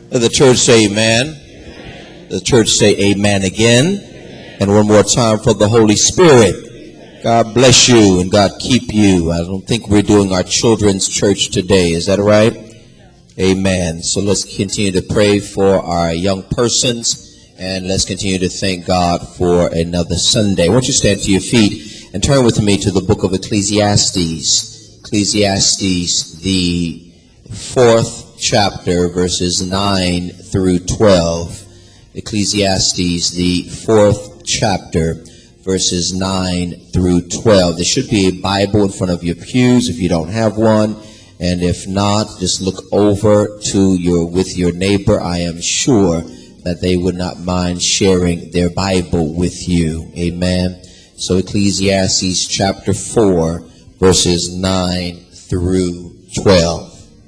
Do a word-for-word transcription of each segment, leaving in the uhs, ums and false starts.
Let the church say amen. Amen. The church say amen again. Amen. And one more time for the Holy Spirit. God bless you and God keep you. I don't think we're doing our children's church today. Is that right? Amen. So let's continue to pray for our young persons, and let's continue to thank God for another Sunday. Won't you stand to your feet and turn with me to the book of Ecclesiastes. Ecclesiastes, the fourth chapter, verses nine through twelve. Ecclesiastes, the fourth chapter, verses nine through twelve. There should be a Bible in front of your pews if you don't have one. And if not, just look over to your with your neighbor. I am sure that they would not mind sharing their Bible with you. Amen. So Ecclesiastes chapter four, verses nine through twelve.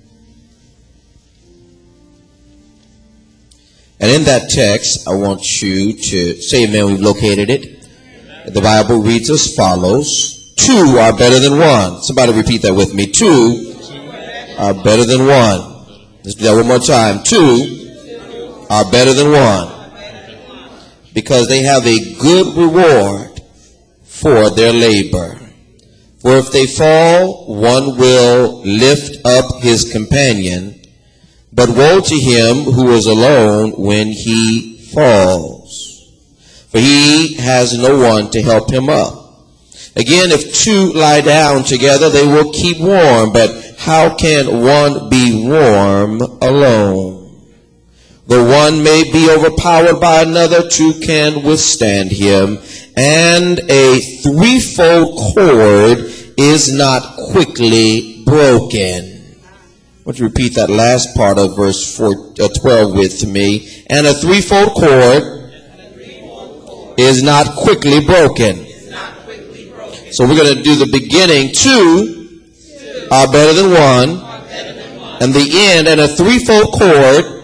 And in that text, I want you to say amen. We've located it. The Bible reads as follows. Two are better than one. Somebody repeat that with me. Two are better than one. Let's do that one more time. Two are better than one, because they have a good reward for their labor. For if they fall, one will lift up his companion. But woe to him who is alone when he falls, for he has no one to help him up. Again, if two lie down together, they will keep warm. But how can one be warm alone? Though one may be overpowered by another, two can withstand him. And a threefold cord is not quickly broken. I want you to repeat that last part of verse four, uh, twelve with me. And a threefold cord is not quickly broken. So we're going to do the beginning. Two are better than one. And the end, and a threefold cord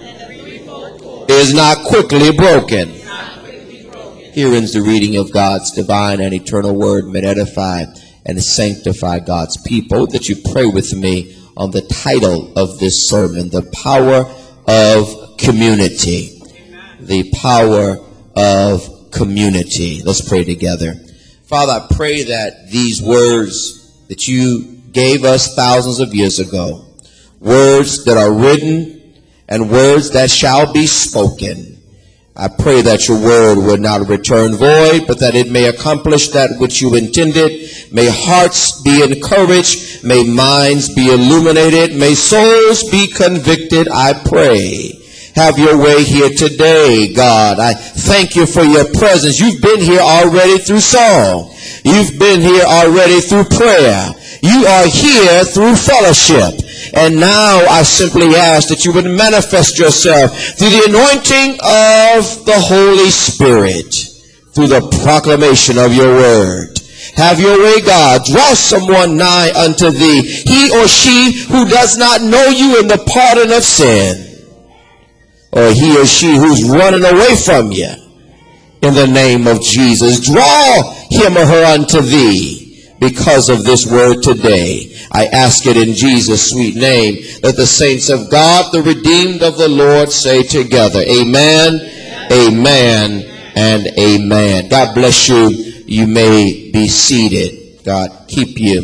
is not quickly broken. Here ends the reading of God's divine and eternal word. May it edify and sanctify God's people. That you pray with me on the title of this sermon, the power of community. The power of community. Let's pray together. Father, I pray that these words that you gave us thousands of years ago, words that are written and words that shall be spoken, I pray that your word would not return void, but that it may accomplish that which you intended. May hearts be encouraged. May minds be illuminated. May souls be convicted, I pray. Have your way here today, God. I thank you for your presence. You've been here already through song. You've been here already through prayer. You are here through fellowship. And now I simply ask that you would manifest yourself through the anointing of the Holy Spirit, through the proclamation of your word. Have your way, God. Draw someone nigh unto thee, he or she who does not know you in the pardon of sin, or he or she who's running away from you. In the name of Jesus, draw him or her unto thee because of this word today. I ask it in Jesus' sweet name, that the saints of God, the redeemed of the Lord, say together, amen, amen, and amen. God bless you. You may be seated. God keep you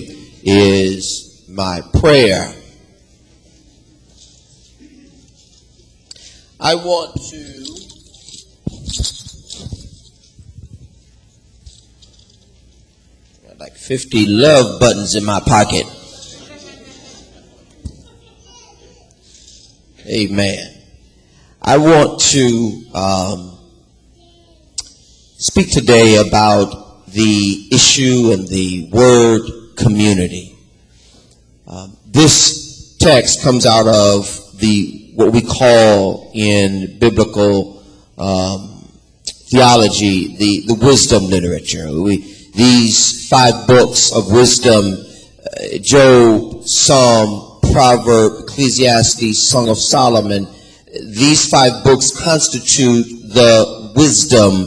is my prayer. I want to got like fifty love buttons in my pocket. Amen. I want to um, speak today about the issue and the word community. Um, this text comes out of the what we call in biblical um, theology the, the wisdom literature. We, these five books of wisdom, uh, Job, Psalm, Proverb, Ecclesiastes, Song of Solomon, these five books constitute the wisdom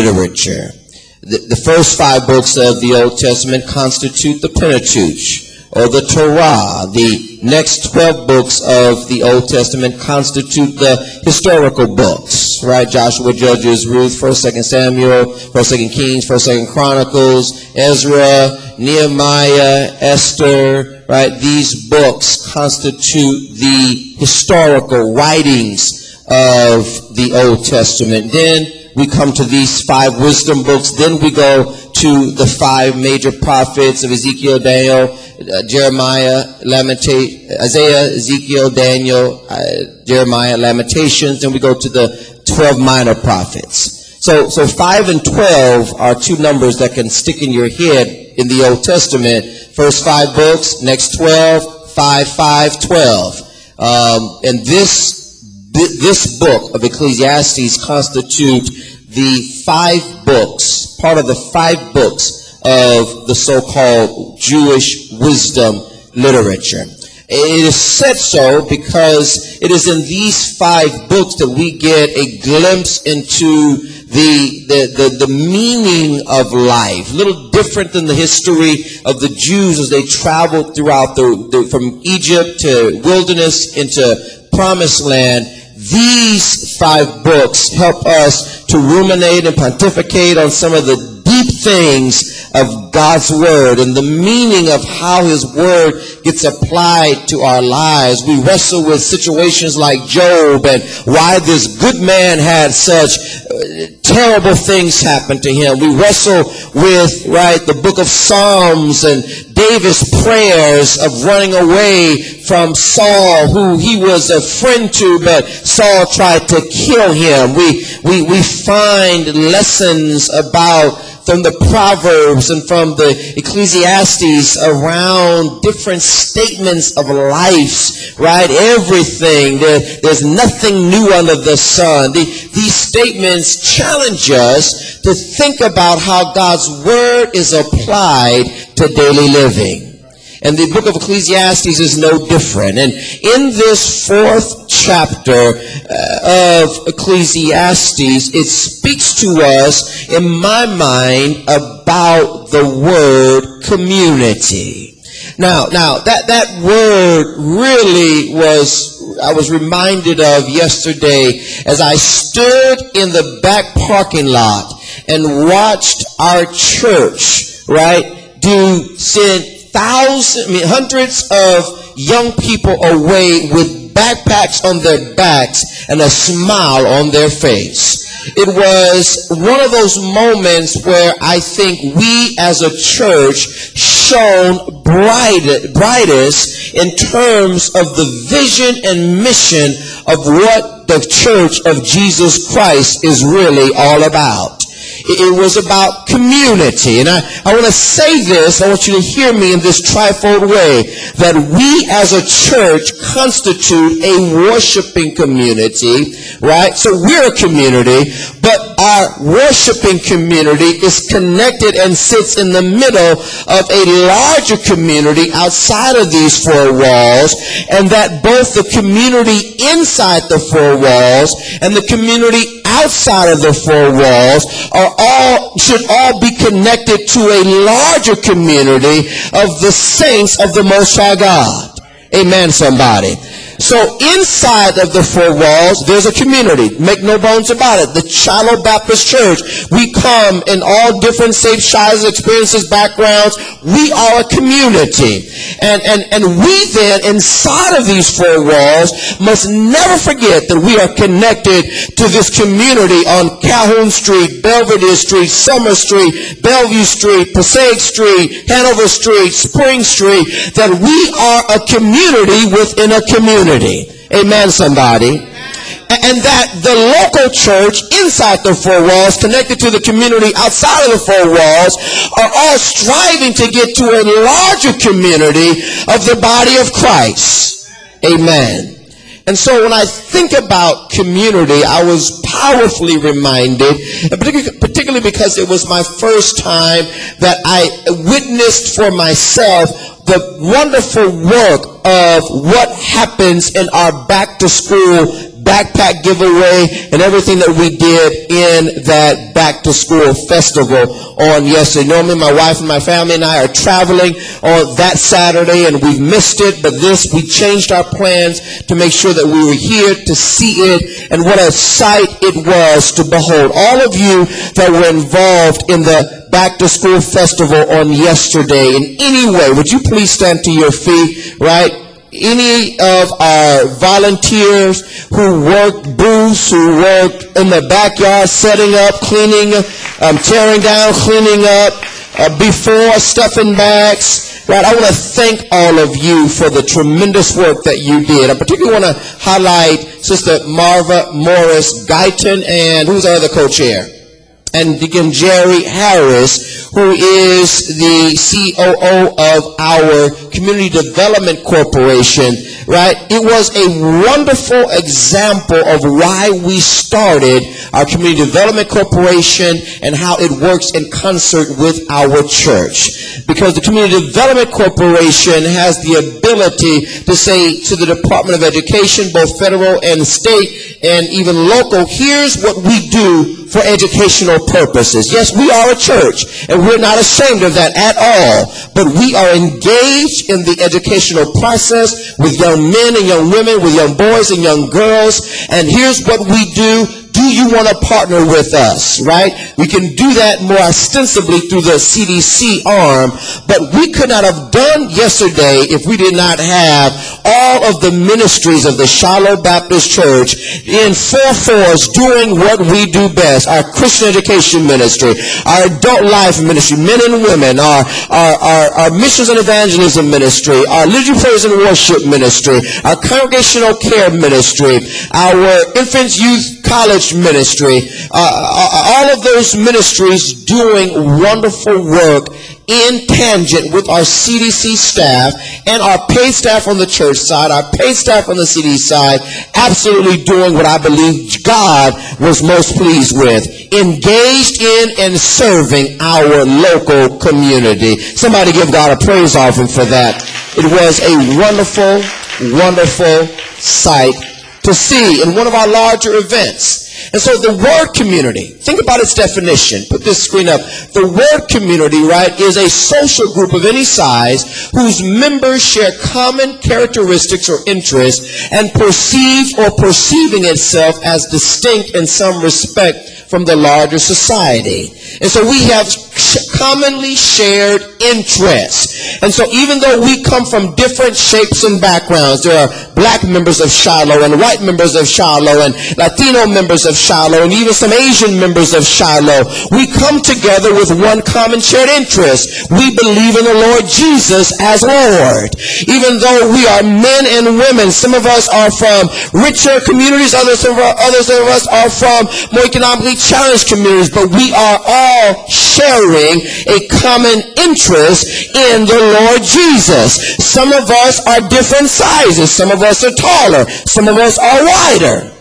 literature. The, the first five books of the Old Testament constitute the Pentateuch, or the Torah. The next twelve books of the Old Testament constitute the historical books, right? Joshua, Judges, Ruth, first, second Samuel, first, second Kings, first, second Chronicles, Ezra, Nehemiah, Esther, right? These books constitute the historical writings of the Old Testament. Then we come to these five wisdom books. Then we go to the five major prophets of Ezekiel, Daniel, uh, Jeremiah, Lamentation, Isaiah, Ezekiel, Daniel, uh, Jeremiah, Lamentations. Then we go to the twelve minor prophets. So, so five and twelve are two numbers that can stick in your head in the Old Testament. First five books, next twelve, five, five, twelve. Um, and this This book of Ecclesiastes constitute the five books, part of the five books of the so-called Jewish wisdom literature. It is said so because it is in these five books that we get a glimpse into the, the, the, the meaning of life. A little different than the history of the Jews as they traveled throughout the, the from Egypt to wilderness into promised land. These five books help us to ruminate and pontificate on some of the deep things of God's Word and the meaning of how His Word gets applied to our lives. We wrestle with situations like Job and why this good man had such terrible things happen to him. We wrestle with, right, the book of Psalms and David's prayers of running away from Saul, who he was a friend to, but Saul tried to kill him. We, we, we find lessons about from the Proverbs and from the Ecclesiastes around different statements of life, right? Everything. There, there's nothing new under the sun. The, these statements challenge us to think about how God's Word is applied to daily living. And the book of Ecclesiastes is no different. And in this fourth chapter uh, of Ecclesiastes, it speaks to us, in my mind, about the word community. Now, now that, that word really was, I was reminded of yesterday as I stood in the back parking lot and watched our church, right, do send thousands, I mean, hundreds of young people away with backpacks on their backs and a smile on their face. It was one of those moments where I think we as a church shone bright, brightest in terms of the vision and mission of what the Church of Jesus Christ is really all about. It was about community. And I, I want to say this, I want you to hear me in this trifold way, that we as a church constitute a worshiping community, right? So we're a community, but our worshiping community is connected and sits in the middle of a larger community outside of these four walls, and that both the community inside the four walls and the community outside of the four walls are all should all be connected to a larger community of the saints of the Most High God. Amen, somebody. So inside of the four walls, there's a community. Make no bones about it. The Shiloh Baptist Church, we come in all different shapes, sizes, experiences, backgrounds. We are a community. And, and, and we then, inside of these four walls, must never forget that we are connected to this community on Calhoun Street, Belvedere Street, Summer Street, Bellevue Street, Passaic Street, Hanover Street, Spring Street, that we are a community within a community. Amen, somebody. And that the local church inside the four walls, connected to the community outside of the four walls, are all striving to get to a larger community of the body of Christ. Amen. And so when I think about community, I was powerfully reminded, particularly because it was my first time that I witnessed for myself the wonderful work of what happens in our back to school backpack giveaway and everything that we did in that back to school festival on yesterday. Normally my wife and my family and I are traveling on that Saturday and we've missed it, but this, we changed our plans to make sure that we were here to see it, and what a sight it was to behold. All of you that were involved in the back to school festival on yesterday in any way, would you please stand to your feet, right? Any of our volunteers who worked booths, who worked in the backyard, setting up, cleaning, um, tearing down, cleaning up, uh, before, stuffing bags, right? I want to thank all of you for the tremendous work that you did. I particularly want to highlight Sister Marva Morris Guyton and who's our other co-chair? And Deacon Jerry Harris, who is the C O O of our Community Development Corporation, right? It was a wonderful example of why we started our Community Development Corporation and how it works in concert with our church. Because the Community Development Corporation has the ability to say to the Department of Education, both federal and state and even local, here's what we do for educational purposes. Yes, we are a church, and we're not ashamed of that at all, but we are engaged in the educational process with young men and young women, with young boys and young girls, and here's what we do. Do you want to partner with us, right? We can do that more ostensibly through the C D C arm, but we could not have done yesterday if we did not have all of the ministries of the Shiloh Baptist Church in four fours doing what we do best. Our Christian education ministry, our adult life ministry, men and women, our, our, our, our missions and evangelism ministry, our liturgy, praise, and worship ministry, our congregational care ministry, our infants, youth, college ministry, uh, all of those ministries doing wonderful work in tangent with our C D C staff and our paid staff on the church side, our paid staff on the C D C side, absolutely doing what I believe God was most pleased with, engaged in and serving our local community. Somebody give God a praise offering for that. It was a wonderful, wonderful sight to see in one of our larger events. And so the word community, think about its definition. Put this screen up. The word community, right, is a social group of any size whose members share common characteristics or interests and perceives or perceiving itself as distinct in some respect from the larger society. And so we have commonly shared interests. And so even though we come from different shapes and backgrounds, there are black members of Shiloh and white members of Shiloh and Latino members of Shiloh and even some Asian members of Shiloh, we come together with one common shared interest. We believe in the Lord Jesus as Lord. Even though we are men and women, some of us are from richer communities, others of, others of us are from more economically challenged communities, but we are all sharing a common interest in the Lord Jesus. Some of us are different sizes. Some of us are taller. Some of us are wider.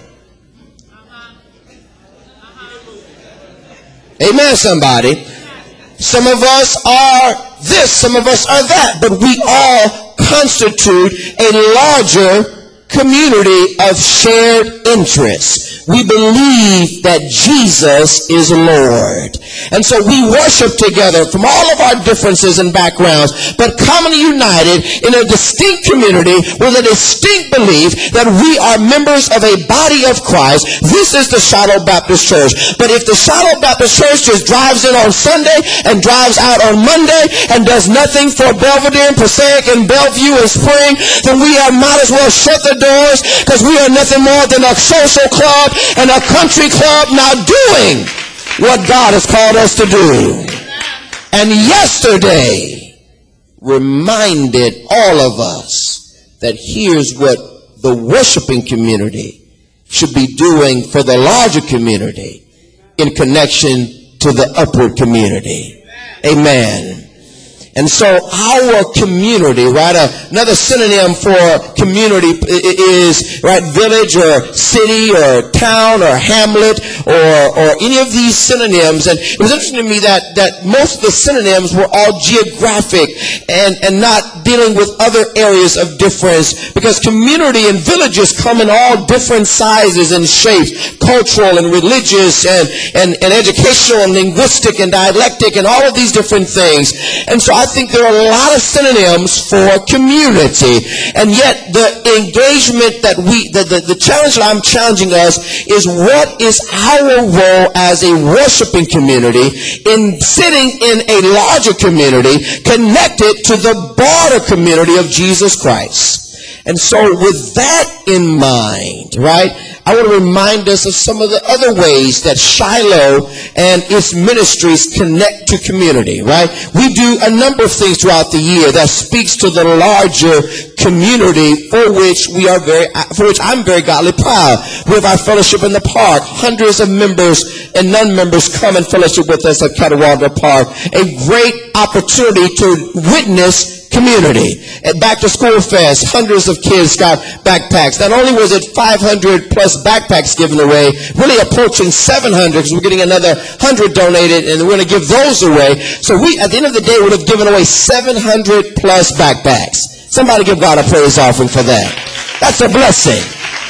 Amen, somebody. Some of us are this, some of us are that, but we all constitute a larger community of shared interests. We believe that Jesus is Lord. And so we worship together from all of our differences and backgrounds, but commonly united in a distinct community with a distinct belief that we are members of a body of Christ. This is the Shiloh Baptist Church. But if the Shiloh Baptist Church just drives in on Sunday and drives out on Monday and does nothing for Belvedere and Passaic and Bellevue and Spring, then we are, might as well shut the doors, because we are nothing more than a social club and a country club now doing what God has called us to do. And yesterday reminded all of us that here's what the worshiping community should be doing for the larger community in connection to the upward community. Amen. And so our community, right, uh, another synonym for community is, right, village or city or town or hamlet or, or any of these synonyms. And it was interesting to me that, that most of the synonyms were all geographic and, and not dealing with other areas of difference, because community and villages come in all different sizes and shapes, cultural and religious and, and, and educational and linguistic and dialectic and all of these different things. And so I think there are a lot of synonyms for community, and yet the engagement that we, the, the, the challenge that I'm challenging us is, what is our role as a worshiping community in sitting in a larger community connected to the broader community of Jesus Christ? And so with that in mind, right, I want to remind us of some of the other ways that Shiloh and its ministries connect to community, right? We do a number of things throughout the year that speaks to the larger community for which we are very, for which I'm very godly proud. We have our fellowship in the park. Hundreds of members and non-members come and fellowship with us at Catawba Park. A great opportunity to witness community. At Back to School Fest, hundreds of kids got backpacks. Not only was it five hundred plus backpacks given away, really approaching seven hundred, because we're getting another one hundred donated, and we're going to give those away. So we, at the end of the day, would have given away seven hundred plus backpacks. Somebody give God a praise offering for that. That's a blessing.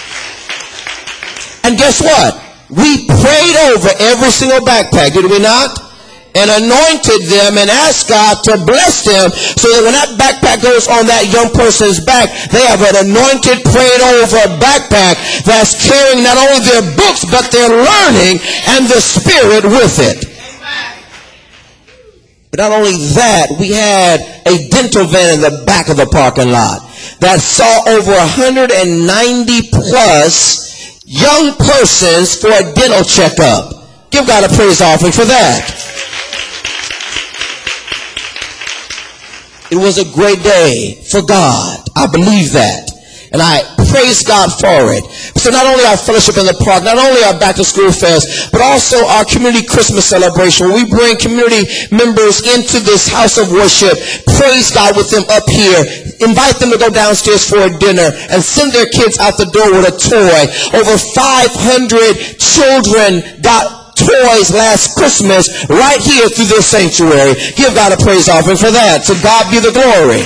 And guess what? We prayed over every single backpack, did we not? And anointed them and asked God to bless them, so that when that backpack goes on that young person's back, they have an anointed, prayed over backpack that's carrying not only their books, but their learning and the Spirit with it. But not only that, we had a dental van in the back of the parking lot that saw over one hundred ninety plus young persons for a dental checkup. Give God a praise offering for that. It was a great day for God. I believe that. And I praise God for it. So not only our fellowship in the park, not only our back to school fest, but also our community Christmas celebration, where we bring community members into this house of worship, praise God with them up here, invite them to go downstairs for a dinner, and send their kids out the door with a toy. Over five hundred children got toys last Christmas right here through this sanctuary. Give God a praise offering for that. To God be the glory.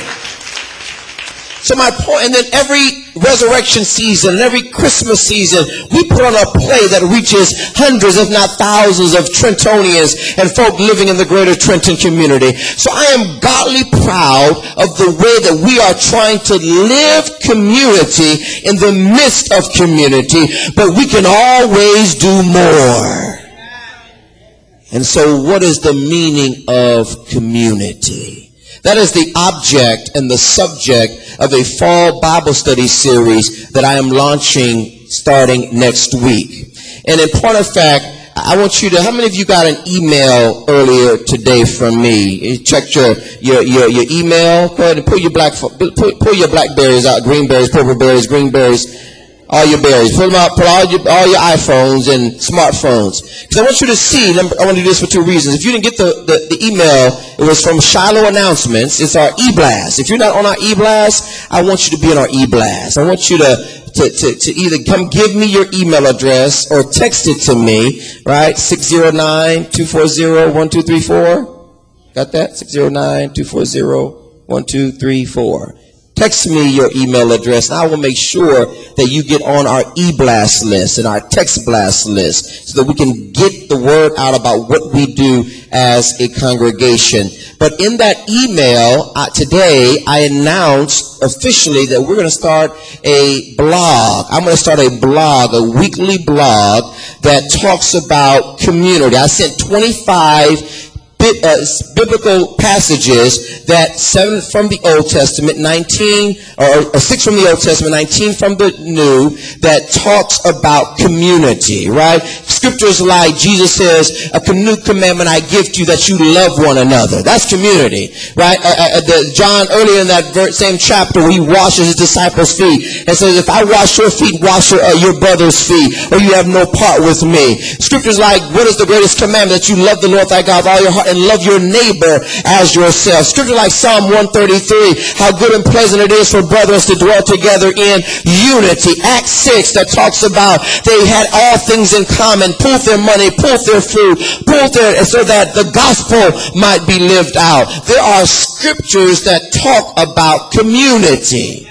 So my point, and then every resurrection season and every Christmas season, we put on a play that reaches hundreds, if not thousands, of Trentonians and folk living in the greater Trenton community. So I am godly proud of the way that we are trying to live community in the midst of community, but we can always do more. And so what is the meaning of community? That is the object and the subject of a fall Bible study series that I am launching starting next week. And in point of fact, I want you to, how many of you got an email earlier today from me? You checked your, your, your, your email. Go ahead and pull your black, pull, pull your blackberries out, greenberries, purple berries, green berries. All your berries. Pull them out, pull all your, all your iPhones and smartphones. Because I want you to see, I want to do this for two reasons. If you didn't get the, the, the email, it was from Shiloh Announcements. It's our e-blast. If you're not on our e-blast, I want you to be on our e-blast. I want you to, to, to, to either come give me your email address or text it to me, right? six zero nine, two four zero, one two three four. Got that? six zero nine, two four zero, one two three four. Text me your email address, and I will make sure that you get on our e-blast list and our text blast list so that we can get the word out about what we do as a congregation. But in that email uh, today, I announced officially that we're going to start a blog. I'm going to start a blog, a weekly blog that talks about community. I sent twenty-five Uh, biblical passages, that seven from the Old Testament, nineteen or, or six from the Old Testament, nineteen from the New, that talks about community, right? Scriptures like Jesus says, a new commandment I give to you, that you love one another. That's community, right? Uh, uh, the, John, earlier in that ver- same chapter, he washes his disciples' feet and says, if I wash your feet, wash your, uh, your brother's feet, or you have no part with me. Scriptures like, what is the greatest commandment? That you love the Lord thy God with all your heart and love your neighbor as yourself. Scripture like Psalm one thirty-three, how good and pleasant it is for brethren to dwell together in unity. Acts six, that talks about they had all things in common, pooled their money, pooled their food, pooled their, so that the gospel might be lived out. There are scriptures that talk about community.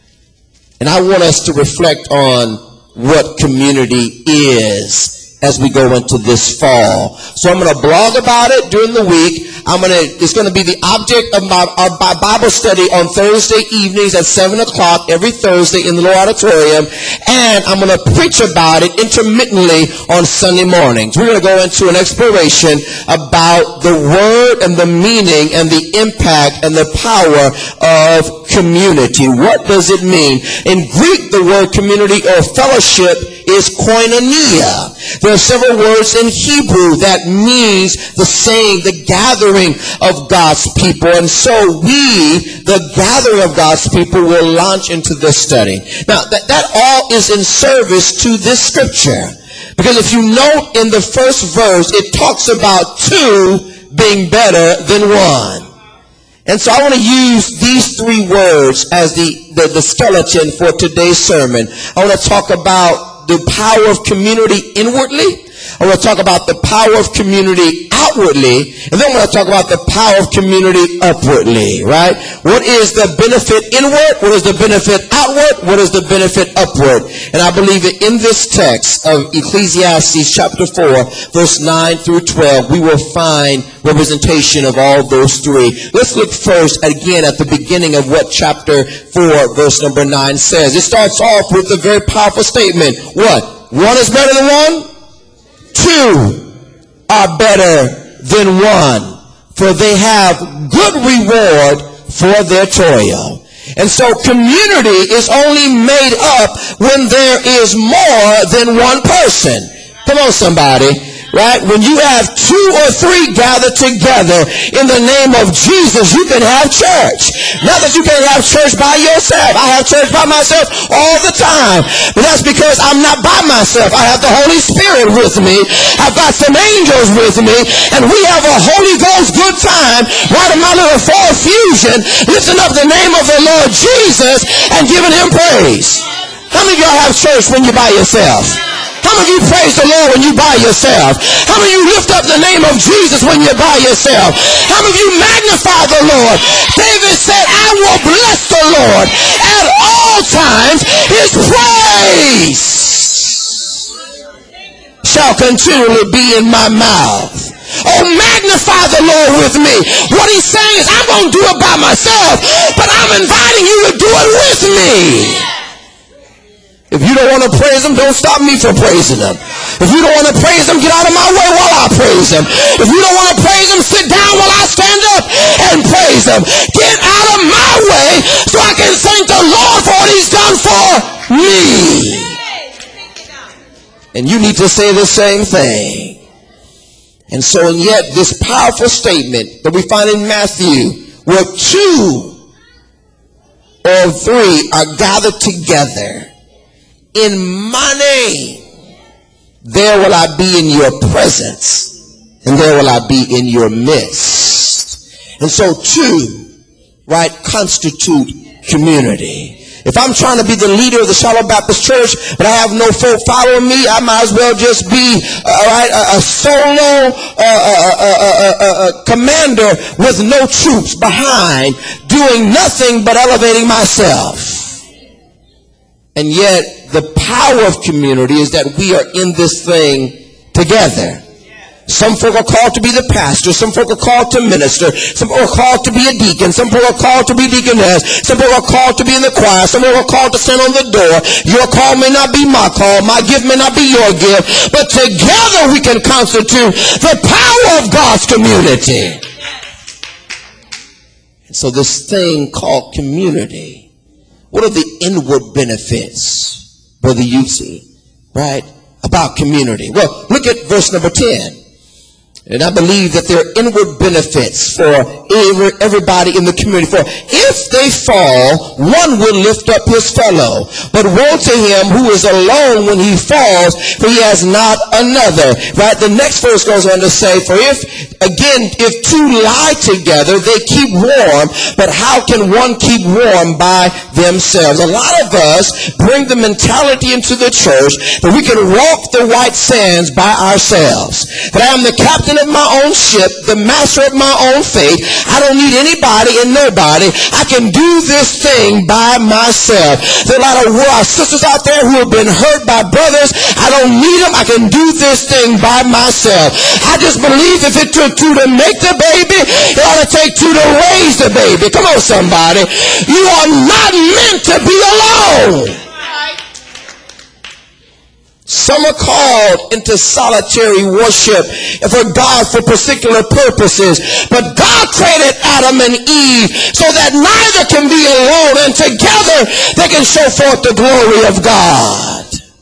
And I want us to reflect on what community is as we go into this fall. So I'm going to blog about it during the week. I'm going to, it's going to be the object of my, our Bible study on Thursday evenings at seven o'clock every Thursday in the Lower Auditorium. And I'm going to preach about it intermittently on Sunday mornings. We're going to go into an exploration about the word and the meaning and the impact and the power of community. What does it mean? In Greek, the word community or fellowship is koinonia. There are several words in Hebrew that means the same, the gathering of God's people. And so we, the gathering of God's people, will launch into this study. Now, that, that all is in service to this scripture. Because if you note in the first verse, it talks about two being better than one. And so I want to use these three words as the, the, the skeleton for today's sermon. I want to talk about the power of community inwardly. I want to talk about the power of community outwardly. And then I want to talk about the power of community upwardly, right? What is the benefit inward? What is the benefit outward? What is the benefit upward? And I believe that in this text of Ecclesiastes chapter four, verse nine through twelve, we will find representation of all those three. Let's look first again at the beginning of what chapter four, verse number nine says. It starts off with a very powerful statement. What? One is better than one? Two are better than one, for they have good reward for their toil. And so community is only made up when there is more than one person. Come on, somebody. Right? When you have two or three gathered together in the name of Jesus, you can have church. Not that you can't have church by yourself. I have church by myself all the time. But that's because I'm not by myself. I have the Holy Spirit with me. I've got some angels with me. And we have a Holy Ghost good time right in my little fall fusion, lifting up the name of the Lord Jesus and giving him praise. How many of y'all have church when you're by yourself? How many of you praise the Lord when you by yourself? How many of you lift up the name of Jesus when you're by yourself? How many of you magnify the Lord? David said, I will bless the Lord at all times. His praise shall continually be in my mouth. Oh, magnify the Lord with me. What he's saying is, I'm going to do it by myself, but I'm inviting you to do it with me. If you don't want to praise him, don't stop me from praising him. If you don't want to praise him, get out of my way while I praise him. If you don't want to praise him, sit down while I stand up and praise him. Get out of my way so I can thank the Lord for what he's done for me. And you need to say the same thing. And so, and yet, this powerful statement that we find in Matthew, where two or three are gathered together in my name, there will I be in your presence, and there will I be in your midst. And so two, right, constitute community. If I'm trying to be the leader of the Shiloh Baptist Church, but I have no folk following me, I might as well just be uh, right, a, a solo uh, uh, uh, uh, uh, uh, commander with no troops behind, doing nothing but elevating myself. And yet, the power of community is that we are in this thing together. Some folk are called to be the pastor. Some folk are called to minister. Some folk are called to be a deacon. Some folk are called to be deaconess. Some folk are called to be in the choir. Some folk are called to stand on the door. Your call may not be my call. My gift may not be your gift. But together we can constitute the power of God's community. And so this thing called community, what are the inward benefits, Brother Yusi? Right? about community? Well, look at verse number ten. And I believe that there are inward benefits for every, everybody in the community. For if they fall, one will lift up his fellow. But woe to him who is alone when he falls, for he has not another. Right? The next verse goes on to say, for if, again, if two lie together, they keep warm. But how can one keep warm by themselves? A lot of us bring the mentality into the church that we can walk the white sands by ourselves. That I am the captain of my own ship, the master of my own fate. I don't need anybody and nobody. I can do this thing by myself. There are a lot of our sisters out there who have been hurt by brothers. I don't need them. I can do this thing by myself. I just believe if it took two to make the baby, it ought to take two to raise the baby. Come on, somebody. You are not meant to be alone. Some are called into solitary worship for God for particular purposes. But God created Adam and Eve so that neither can be alone, and together they can show forth the glory of God.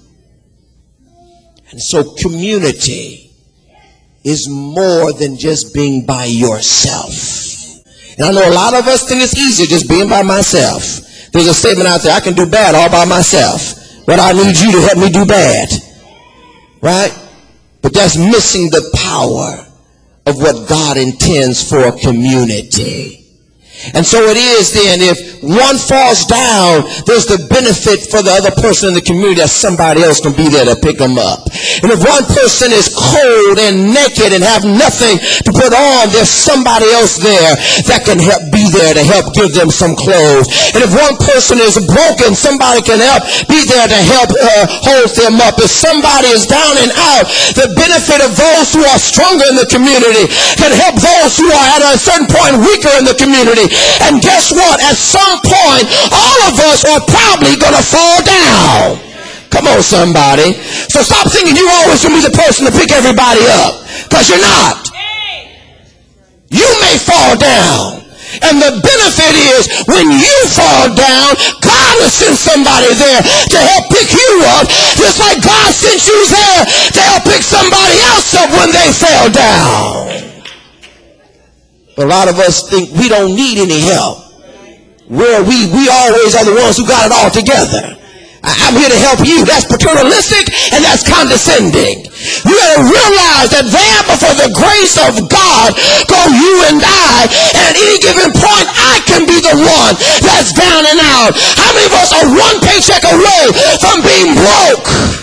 And so community is more than just being by yourself. And I know a lot of us think it's easier just being by myself. There's a statement out there, I can do bad all by myself. But I need you to help me do bad. Right? But that's missing the power of what God intends for a community. And so it is then, if one falls down, there's the benefit for the other person in the community that somebody else can be there to pick them up. And if one person is cold and naked and have nothing to put on, there's somebody else there that can help be there to help give them some clothes. And if one person is broken, somebody can help be there to help uh, hold them up. If somebody is down and out, the benefit of those who are stronger in the community can help those who are at a certain point weaker in the community. And guess what? At some point, all of us are probably going to fall down. Come on, somebody. So stop thinking you're always going to be the person to pick everybody up. Because you're not. You may fall down. And the benefit is when you fall down, God will send somebody there to help pick you up. Just like God sent you there to help pick somebody else up when they fell down. A lot of us think we don't need any help. Where we, we always are the ones who got it all together. I'm here to help you. That's paternalistic and that's condescending. You got to realize that there before the grace of God go you and I. And at any given point, I can be the one that's down and out. How many of us are one paycheck away from being broke?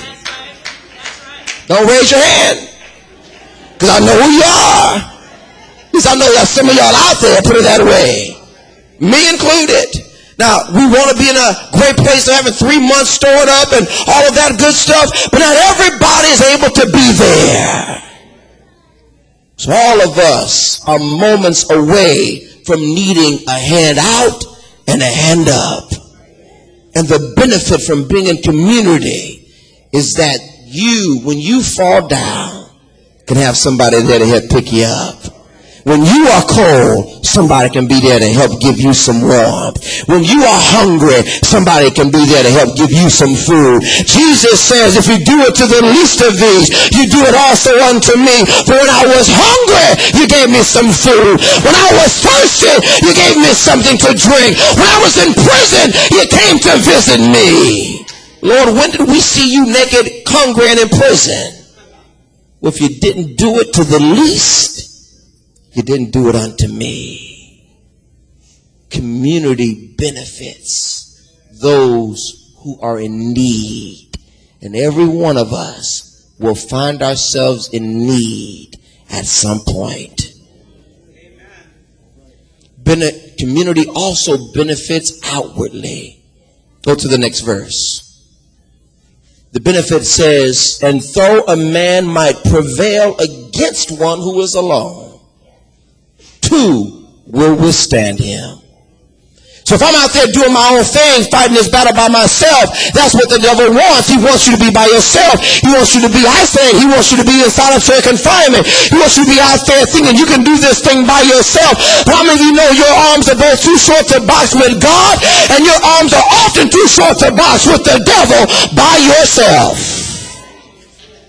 Don't raise your hand. Because I know who you are. Because I know that some of y'all out there put it that way. Me included. Now, we want to be in a great place of having three months stored up and all of that good stuff, but not everybody is able to be there. So all of us are moments away from needing a hand out and a hand up. And the benefit from being in community is that you, when you fall down, can have somebody there to help pick you up. When you are cold, somebody can be there to help give you some warmth. When you are hungry, somebody can be there to help give you some food. Jesus says, if you do it to the least of these, you do it also unto me. For when I was hungry, you gave me some food. When I was thirsty, you gave me something to drink. When I was in prison, you came to visit me. Lord, when did we see you naked, hungry, and in prison? Well, if you didn't do it to the least, you didn't do it unto me. Community benefits those who are in need. And every one of us will find ourselves in need at some point. Bene- community also benefits outwardly. Go to the next verse. The benefit says, and though a man might prevail against one who is alone, two will withstand him. So if I'm out there doing my own thing, fighting this battle by myself, that's what the devil wants. He wants you to be by yourself. He wants you to be isolated. He wants you to be in solitary confinement. He wants you to be out there thinking you can do this thing by yourself. How many of you know your arms are both too short to box with God, and your arms are often too short to box with the devil by yourself?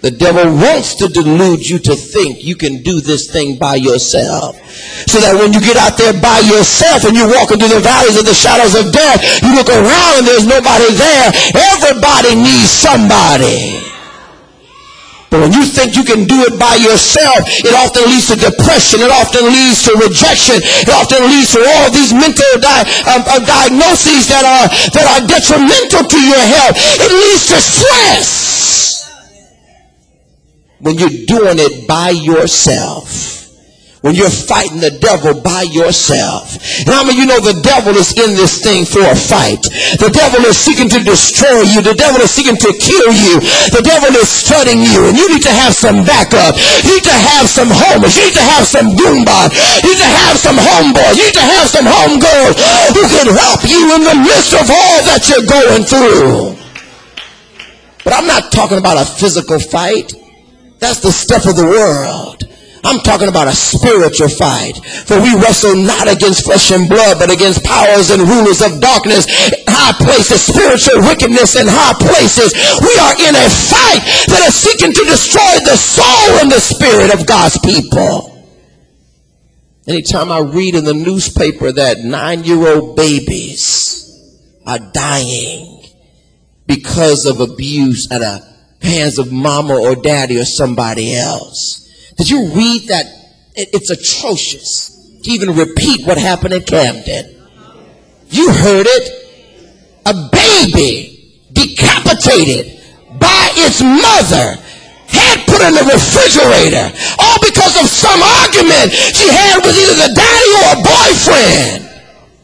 The devil wants to delude you to think you can do this thing by yourself. So that when you get out there by yourself and you're walking through the valleys of the shadows of death, you look around and there's nobody there. Everybody needs somebody. But when you think you can do it by yourself, it often leads to depression. It often leads to rejection. It often leads to all these mental di- uh, uh, diagnoses that are that are detrimental to your health. It leads to stress. When you're doing it by yourself. When you're fighting the devil by yourself. And how many of you know the devil is in this thing for a fight? The devil is seeking to destroy you. The devil is seeking to kill you. The devil is studying you. And you need to have some backup. You need to have some homers. You need to have some goombas. You need to have some homeboys. You need to have some homegirls who can help you in the midst of all that you're going through. But I'm not talking about a physical fight. That's the stuff of the world. I'm talking about a spiritual fight. For we wrestle not against flesh and blood, but against powers and rulers of darkness, high places, spiritual wickedness in high places. We are in a fight that is seeking to destroy the soul and the spirit of God's people. Anytime I read in the newspaper that nine-year-old babies are dying because of abuse at the hands of mama or daddy or somebody else. Did you read that? It's atrocious to even repeat what happened in Camden. You heard it. A baby decapitated by its mother, head put in the refrigerator, all because of some argument she had with either the daddy or a boyfriend.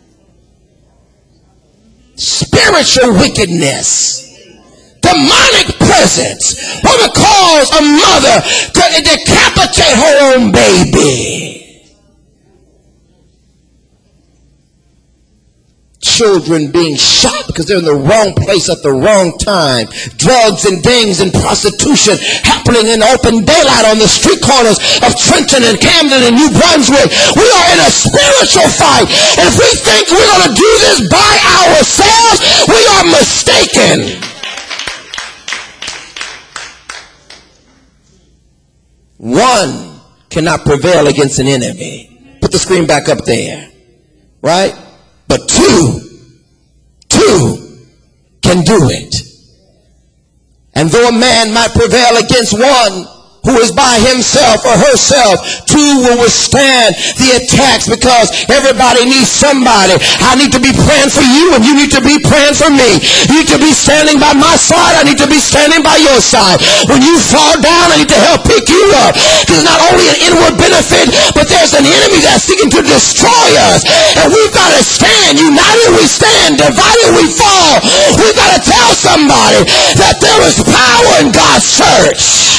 Spiritual wickedness. Demonic presence will cause a mother to decapitate her own baby. Children being shot because they're in the wrong place at the wrong time. Drugs and gangs and prostitution happening in open daylight on the street corners of Trenton and Camden and New Brunswick. We are in a spiritual fight. And if we think we're going to do this by ourselves, we are mistaken. One cannot prevail against an enemy. Put the screen back up there. Right? But two, two can do it. And though a man might prevail against one who is by himself or herself, two will withstand the attacks because everybody needs somebody. I need to be praying for you and you need to be praying for me. You need to be standing by my side. I need to be standing by your side. When you fall down, I need to help pick you up. There's not only an inward benefit, but there's an enemy that's seeking to destroy us. And we've got to stand. United we stand. Divided we fall. We've got to tell somebody that there is power in God's church.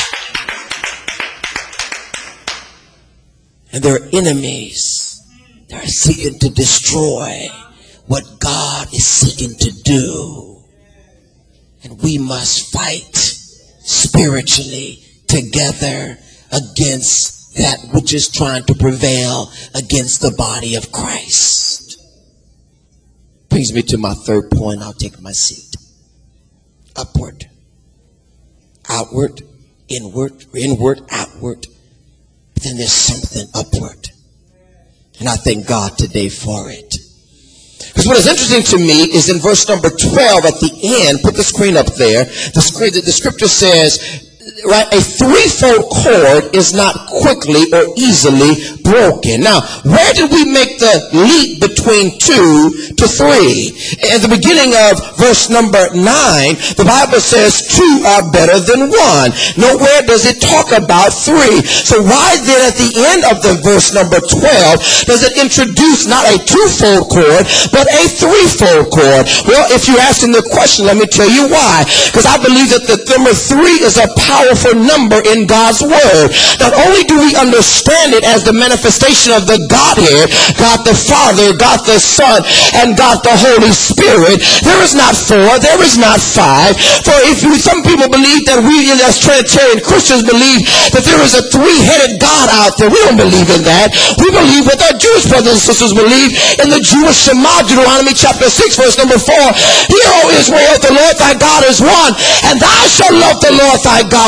And there are enemies that are seeking to destroy what God is seeking to do. And we must fight spiritually together against that which is trying to prevail against the body of Christ. Brings me to my third point. I'll take my seat. Upward, outward, inward, inward, outward. But then there's something upward. And I thank God today for it. Because what is interesting to me is in verse number twelve at the end, put the screen up there, the, screen, the, the scripture says, right, a threefold cord is not quickly or easily broken. Now, where did we make the leap between two to three? At the beginning of verse number nine, the Bible says two are better than one. Nowhere does it talk about three. So why then at the end of the verse number twelve does it introduce not a twofold cord, but a threefold cord? Well, if you're asking the question, let me tell you why. Because I believe that the number three is a powerful number in God's word. Not only do we understand it as the manifestation of the Godhead, God the Father, God the Son, and God the Holy Spirit, there is not four, there is not five. For if we, some people believe that we as Trinitarian Christians believe that there is a three-headed God out there. We don't believe in that. We believe what our Jewish brothers and sisters believe in the Jewish Shema, Deuteronomy chapter six, verse number four. Hear, O Israel, the Lord thy God is one, and thou shalt love the Lord thy God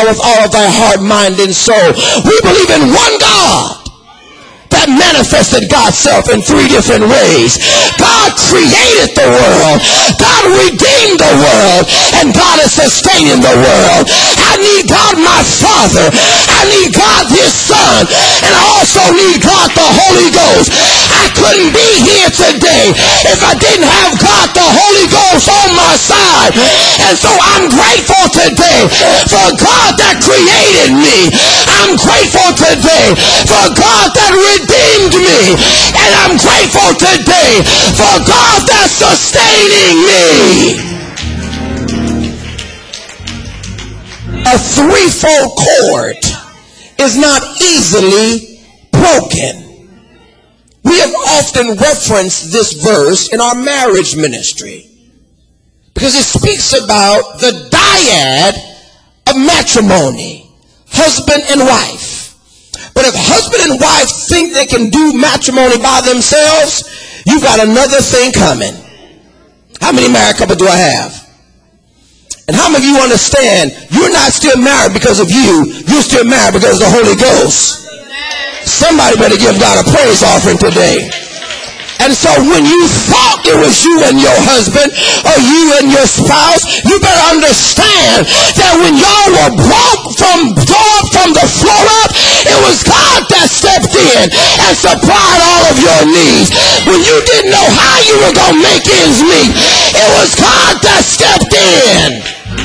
with all of thy heart, mind, and soul. We believe in one God that manifested God's self in three different ways. God created the world. God redeemed the world. And God is sustaining the world. I need God my Father. I need God his Son. And I also need God the Holy Ghost. I couldn't be here today if I didn't have God the Holy Ghost on my side. And so I'm grateful today for God that created me. I'm grateful today for God that redeemed me. And I'm grateful today for God that's sustaining me. A threefold cord is not easily broken. We have often referenced this verse in our marriage ministry because it speaks about the dyad of matrimony, husband and wife. But if husband and wife think they can do matrimony by themselves, you got another thing coming. How many married couples do I have? And how many of you understand you're not still married because of you, you're still married because of the Holy Ghost? Somebody better give God a praise offering today. And so when you thought it was you and your husband or you and your spouse, you better understand that when y'all were brought from brought from the floor up, it was God that stepped in and supplied all of your needs. When you didn't know how you were going to make ends meet, it was God that stepped in.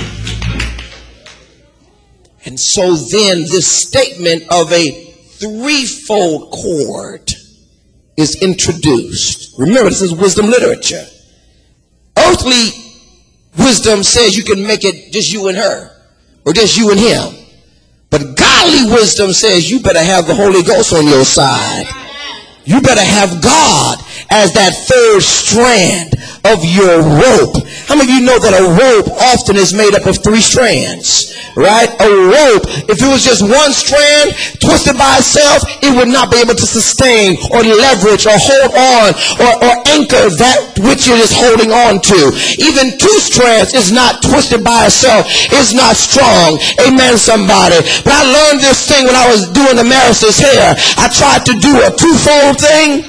And so then this statement of a threefold cord is introduced. Remember, this is wisdom literature. Earthly wisdom says you can make it just you and her or just you and him. But godly wisdom says you better have the Holy Ghost on your side. You better have God as that third strand of your rope. How many of you know that a rope often is made up of three strands? Right? A rope, if it was just one strand twisted by itself, it would not be able to sustain or leverage or hold on or, or anchor that which it is holding on to. Even two strands is not twisted by itself. It's not strong. Amen, somebody. But I learned this thing when I was doing the Maris's hair. I tried to do a twofold thing.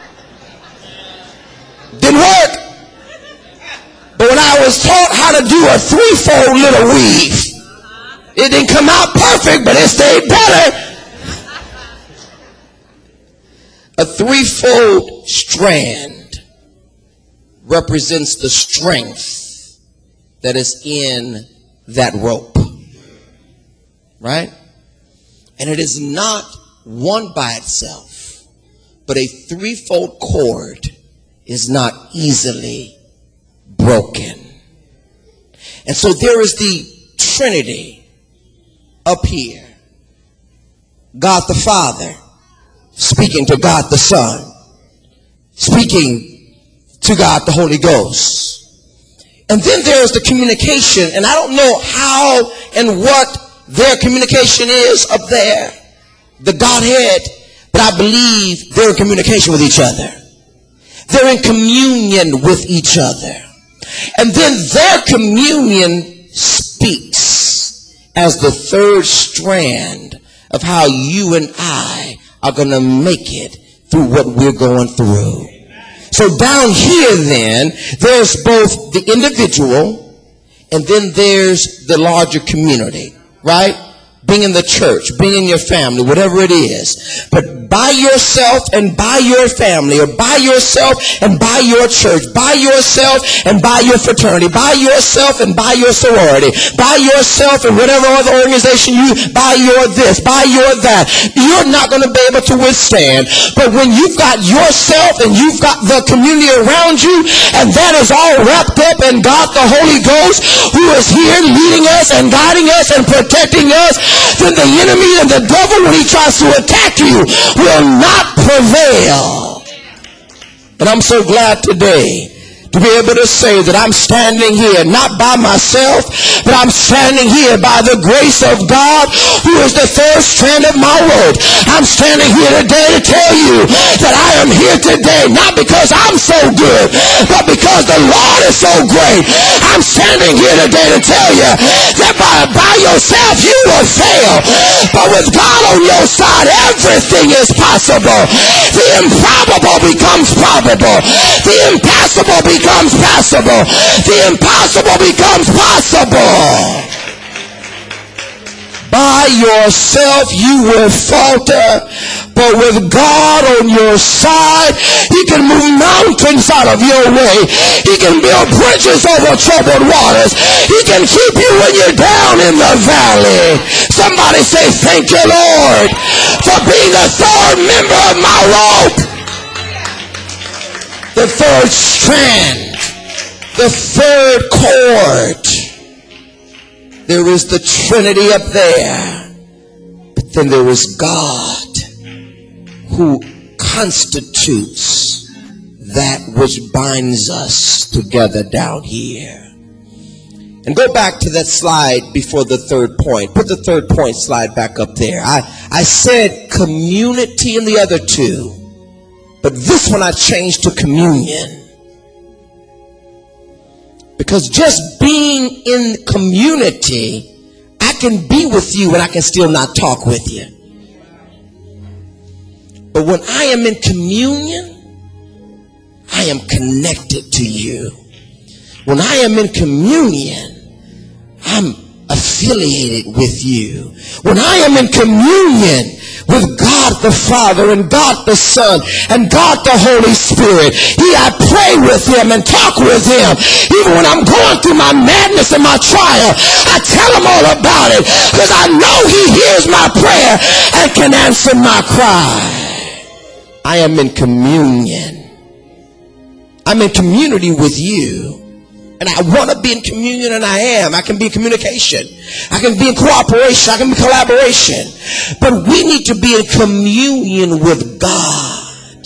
Didn't work. But when I was taught how to do a threefold little weave, it didn't come out perfect, but it stayed better. A threefold strand represents the strength that is in that rope. Right? And it is not one by itself, but a threefold cord is not easily broken. And so there is the Trinity up here. God the Father speaking to God the Son, speaking to God the Holy Ghost. And then there's the communication, and I don't know how and what their communication is up there, the Godhead, but I believe they're in communication with each other. They're in communion with each other. And then their communion speaks as the third strand of how you and I are going to make it through what we're going through. So down here then, there's both the individual and then there's the larger community, right? Being in the church, being in your family, whatever it is. But by yourself and by your family, or by yourself and by your church, by yourself and by your fraternity, by yourself and by your sorority, by yourself and whatever other organization you, by your this, by your that, you're not going to be able to withstand. But when you've got yourself and you've got the community around you, and that is all wrapped up in God the Holy Ghost, who is here leading us and guiding us and protecting us, then the enemy and the devil, when he tries to attack you, will not prevail. And I'm so glad today to be able to say that I'm standing here not by myself, but I'm standing here by the grace of God, who is the third strand of my rope. I'm standing here today to tell you that I am here today not because I'm so good, but because the Lord is so great. I'm standing here today to tell you that by, by yourself you will fail, but with God on your side everything is possible. The improbable becomes probable. The impassable becomes passable. The impossible becomes possible. By yourself you will falter, but with God on your side, he can move mountains out of your way. He can build bridges over troubled waters. He can keep you when you're down in the valley. Somebody say, thank you, Lord, for being the third member of my rope. The third strand, the third cord. There is the Trinity up there, but then there is God who constitutes that which binds us together down here. And go back to that slide before the third point. Put the third point slide back up there. I, I said community in the other two, but this one I changed to communion. Because just being in community, I can be with you and I can still not talk with you. But when I am in communion, I am connected to you. When I am in communion, I'm affiliated with you. When I am in communion with God the Father and God the Son and God the Holy Spirit, he, I pray with him and talk with him. Even when I'm going through my madness and my trial, I tell him all about it, because I know he hears my prayer and can answer my cry. I am in communion. I'm in community with you. And I want to be in communion, and I am. I can be in communication. I can be in cooperation. I can be in collaboration. But we need to be in communion with God,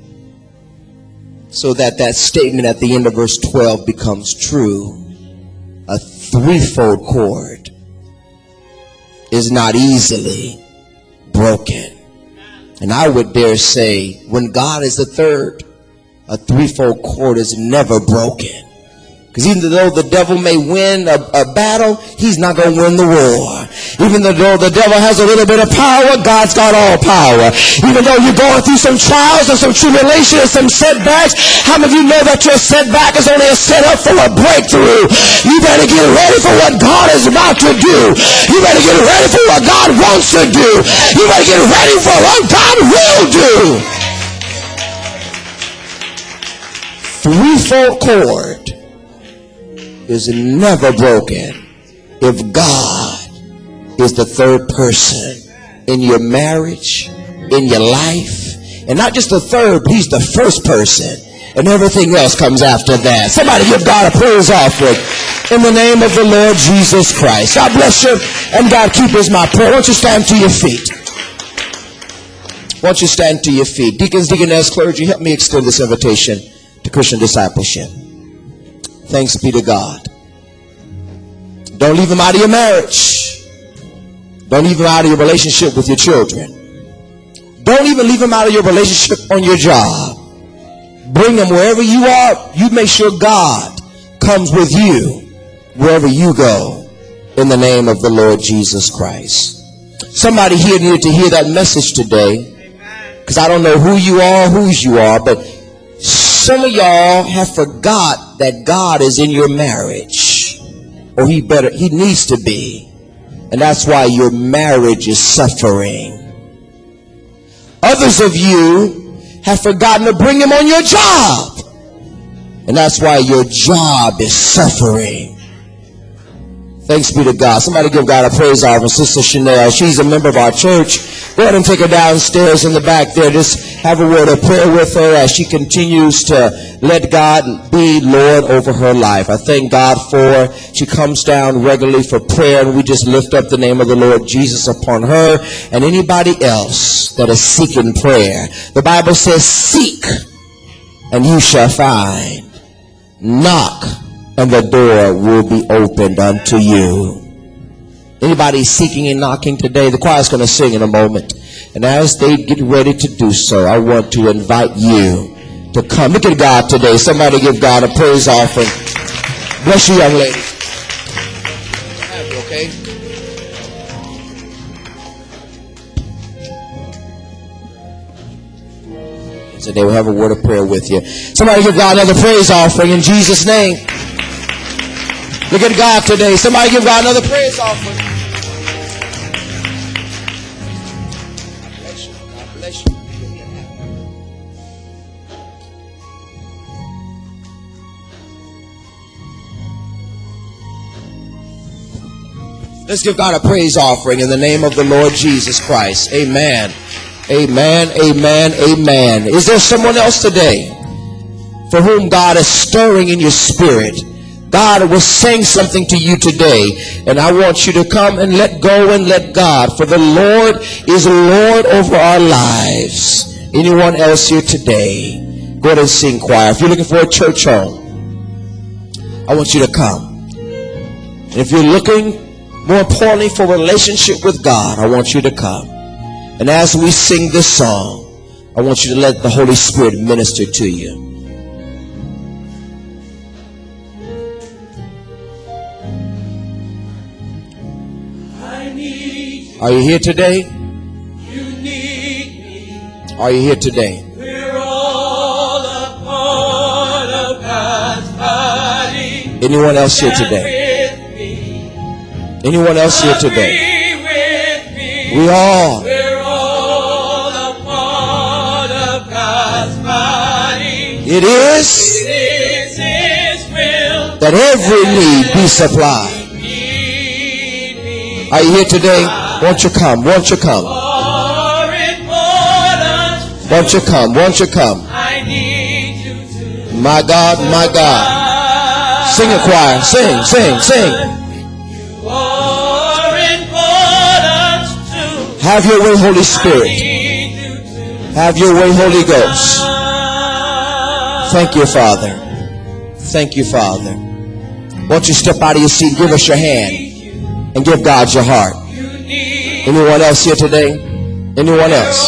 so that that statement at the end of verse twelve becomes true. A threefold cord is not easily broken. And I would dare say, when God is the third, a threefold cord is never broken. Because even though the devil may win a, a battle, he's not going to win the war. Even though the devil has a little bit of power, God's got all power. Even though you're going through some trials and some tribulations and some setbacks, how many of you know that your setback is only a setup for a breakthrough? You better get ready for what God is about to do. You better get ready for what God wants to do. You better get ready for what God will do. Threefold cord is never broken if God is the third person in your marriage, in your life. And not just the third, but he's the first person, and everything else comes after that. Somebody give God a praise offering in the name of the Lord Jesus Christ. God bless you, and God keep is my prayer. Won't you stand to your feet? Won't you stand to your feet? Deacons, deaconess, clergy, help me extend this invitation to Christian discipleship. Thanks be to God. Don't leave him out of your marriage. Don't leave him out of your relationship with your children. Don't even leave him out of your relationship on your job. Bring him wherever you are. You make sure God comes with you wherever you go, in the name of the Lord Jesus Christ. Somebody here needed to hear that message today, because I don't know who you are, whose you are, but some of y'all have forgot that God is in your marriage, or he better, he needs to be. And that's why your marriage is suffering. Others of you have forgotten to bring him on your job, and that's why your job is suffering. Thanks be to God. Somebody give God a praise offering. Sister Chanel, she's a member of our church. Go ahead and take her downstairs in the back there. Just have a word of prayer with her as she continues to let God be Lord over her life. I thank God for her. She comes down regularly for prayer, and we just lift up the name of the Lord Jesus upon her and anybody else that is seeking prayer. The Bible says, seek and you shall find. Knock, and the door will be opened unto you. Anybody seeking and knocking today? The choir's going to sing in a moment. And as they get ready to do so, I want to invite you to come. Look at God today. Somebody give God a praise offering. Bless you, young lady. Okay? Today we'll have a word of prayer with you. Somebody give God another praise offering in Jesus' name. Look at God today. Somebody give God another praise offering. God bless you. God bless you. Let's give God a praise offering in the name of the Lord Jesus Christ. Amen. Amen, amen, amen. Is there someone else today for whom God is stirring in your spirit? God was saying something to you today, and I want you to come and let go and let God, for the Lord is Lord over our lives. Anyone else here today? Go ahead and sing, choir. If you're looking for a church home, I want you to come. And if you're looking, more importantly, for a relationship with God, I want you to come. And as we sing this song, I want you to let the Holy Spirit minister to you. I need you. Are you here today? You need me. Are you here today? We're all a part of God's body. Anyone else here today? Anyone else here today? We all. It is, it is His will that every need be supplied. Are you here today? Won't you come? Won't you come? Won't you come? Won't you come? My God, my God. Sing a choir. Sing, sing, sing. Have your way, Holy Spirit. Have your way, Holy Ghost. Thank you, Father. Thank you, Father. Won't you step out of your seat and give us your hand and give God your heart? Anyone else here today? Anyone else?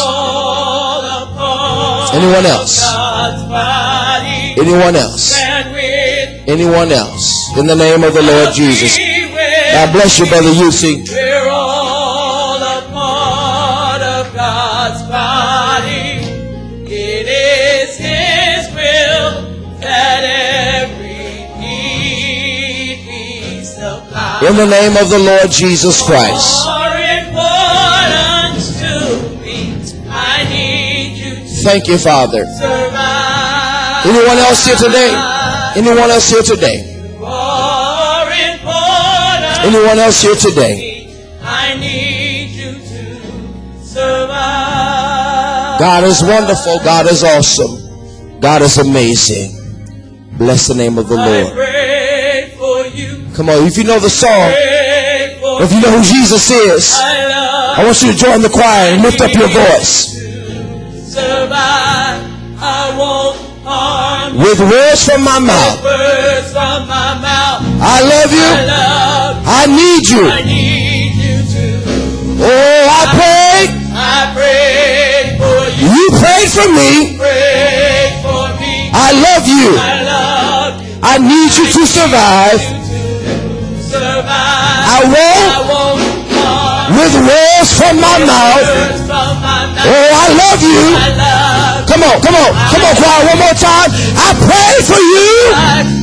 Anyone else? Anyone else? Anyone else? In the name of the Lord Jesus. God bless you, Brother Yusi. We're all a part of God's body. It is His will that every need be supplied. In the name of the Lord Jesus Christ. More importance to me, I need you to thank you, Father. Survive. Anyone else here today? Anyone else here today? Anyone else here today? I need you to survive. God is wonderful. God is awesome. God is amazing. Bless the name of the Lord. Come on, if you know the song, if you know who Jesus is, I want you to join the choir and lift up your voice. With words from my mouth, I love you. I need you. I need you to. Oh, I pray. I pray for you. You prayed for me. Prayed for me. I love you. I love you. I need you to survive. Survive. I won't. I won't with words from my mouth. Oh, I love you. I love come on, come on, come on, choir, one more time. I pray for you.